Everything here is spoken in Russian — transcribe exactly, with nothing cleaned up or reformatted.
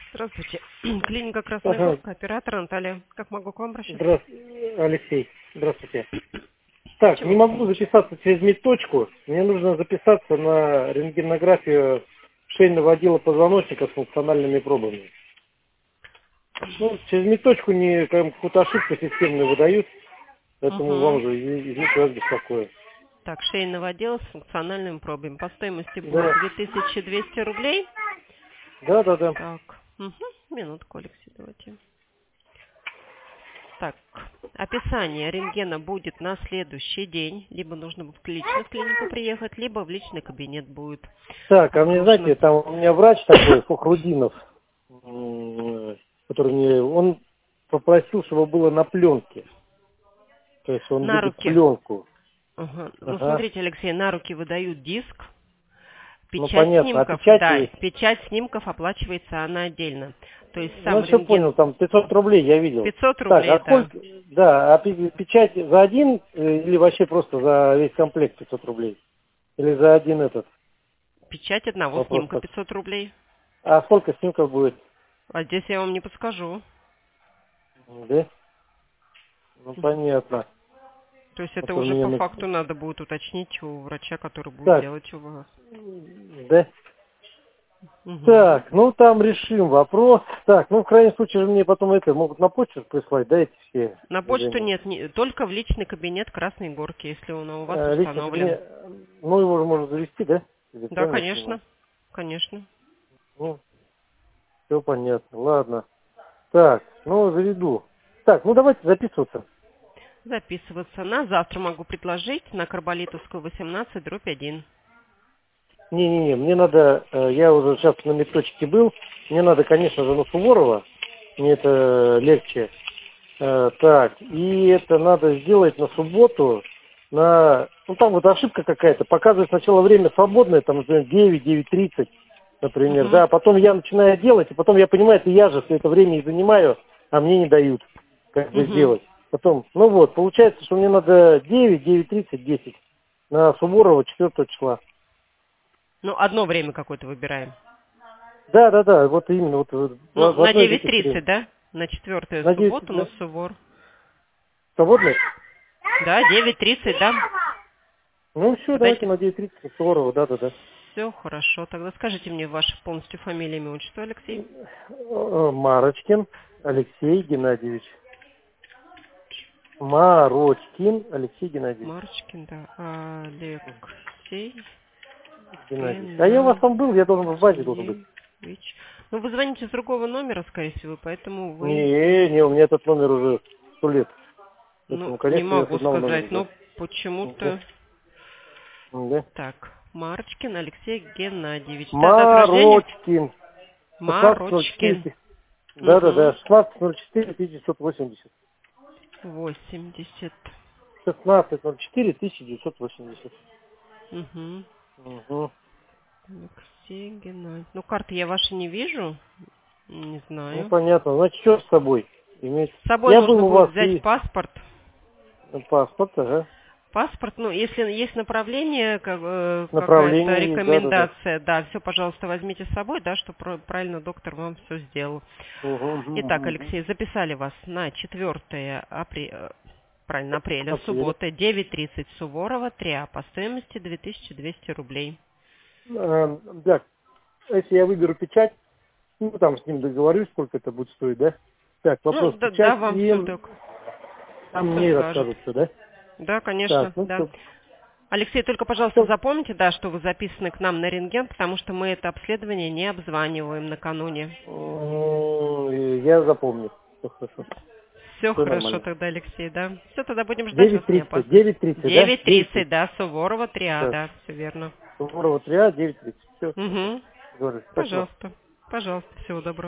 Здравствуйте. Клиника Красная Ага. Горка, оператор Наталья. Как могу к вам обращаться? Здравствуйте, Алексей. Здравствуйте. Так, не Чего могу слушаю? записаться через медточку. Мне нужно записаться на рентгенографию шейного отдела позвоночника с функциональными пробами. Ну, через медточку не как, какую-то ошибку системную выдают, поэтому вам Угу. же изв- извините, вас беспокою. Так, шейного отдела с функциональными пробами. По стоимости будет Да, две тысячи двести рублей. да, да, да. Так, угу. Минутку, Алексей, давайте. Так, описание рентгена будет на следующий день. Либо нужно будет лично в клинику приехать, либо в личный кабинет будет Так, а мне, отгружено. знаете, там у меня врач такой, Фохрудинов, м, который мне, он попросил, чтобы было на пленке. То есть он На любит руки. пленку. Ага. Ну, Ага. смотрите, Алексей, на руки выдают диск. Ну, Печать понятно. А снимков, печать да, есть? печать снимков оплачивается она отдельно. То есть Ну, сам все рентген понял, там пятьсот рублей я видел. пятьсот Так, рублей, а да. сколько, да, а пи- печать за один э, или вообще просто за весь комплект пятьсот рублей? Или за один этот? Печать одного Вопрос снимка так. пятьсот рублей. А сколько снимков будет? А здесь я вам не подскажу. Да? Ну, Мгм. понятно. То есть А это то уже мне по на- факту надо будет уточнить у врача, который будет Так, делать у вас. да? Мгм. Так, ну там решим вопрос. Так, ну в крайнем случае же мне потом это могут на почту прислать, да, эти все На почту движения. нет, не- только в личный кабинет Красной Горки, если он у вас Э, личный установлен. кабинет, ну его же можно завести, да? Или Да, правильно я понимаю? конечно, конечно. Ну, все понятно, ладно. Так, ну заведу. Так, ну давайте записываться. Записываться. На завтра могу предложить на Карболитовскую восемнадцать дробь один. Не-не-не, мне надо, э, я уже сейчас на медточке был, мне надо, конечно же, на Суворова, мне это легче. Э, так, и это надо сделать на субботу, на, ну там вот ошибка какая-то, показывает сначала время свободное, там, например, девять, девять тридцать, например, Угу. да, а потом я начинаю делать, и потом я понимаю, это я же все это время и занимаю, а мне не дают как бы Угу. сделать. Потом, ну вот, получается, что мне надо девять, девять тридцать, десять на Суворова четвёртого числа. Ну, одно время какое-то выбираем. Да, да, да, вот именно, вот в, Ну, в на одно из девять этих времен. тридцать, да? На четвертую Надеюсь, субботу на да? Сувор. Свободно? Да, девять тридцать, да? Ну все, давайте Давайте. на девять тридцать, Суворова, да, да, да. Все хорошо. Тогда скажите мне вашу полностью фамилию, имя, отчество, Алексей. Э, Марочкин Алексей Геннадьевич. Марочкин Алексей Геннадьевич. Марочкин, да. Алексей Геннадьевич. А я у вас там был, я должен в базе должен быть. Геннадьевич. Ну, вы звоните с другого номера, скорее всего, поэтому вы... Не, не, у меня этот номер уже сто лет. Ну, Поэтому, не конечно, я с могу одного номера, сказать, да. но почему-то... Да. Да. Так, Марочкин Алексей Геннадьевич. Да, дата рождения? Марочкин. шестнадцатое ноль Марочкин. четыре. Да, да, да. Угу. шестнадцатое ноль четыре тысяча девятьсот восемьдесят. восемьдесят. шестнадцатое ноль четыре тысяча девятьсот восемьдесят. Угу. Угу. Алексей Геннадьевич. Ну, карты я ваши не вижу. Не Ну, знаю. понятно. Значит, что с собой иметь? С собой Я был нужно у будет вас взять и паспорт. паспорт, ага. Паспорт, ну, если есть направление, как, э, какая-то Направление есть, да, да, да. рекомендация, да, все, пожалуйста, возьмите с собой, да, чтобы правильно доктор вам все сделал. Угу, угу, Итак, угу. Алексей, записали вас на четвёртое апреля, правильно, апреля, Апреля. суббота, девять тридцать, Суворова, три А, по стоимости две тысячи двести рублей. А, так, если я выберу печать, ну, там с ним договорюсь, сколько это будет стоить, да? Так, Ну, вопрос да, да, печать, вам и все, док, там все мне и скажет. расскажут все, да? Да, Так, конечно, ну да. все. Алексей, только, пожалуйста, запомните, да, что вы записаны к нам на рентген, потому что мы это обследование не обзваниваем накануне. Я запомню. Все хорошо. Все Все хорошо нормально. тогда, Алексей, да. Все, тогда будем ждать вас, девять не тридцать, опаздывайте. девять тридцать, да? девять девять тридцать, тридцать. да, Суворова, три А, Да. да, все верно. Суворова три А, девять тридцать. Все, Угу. говорю. Спасибо. Пожалуйста, пожалуйста, всего доброго.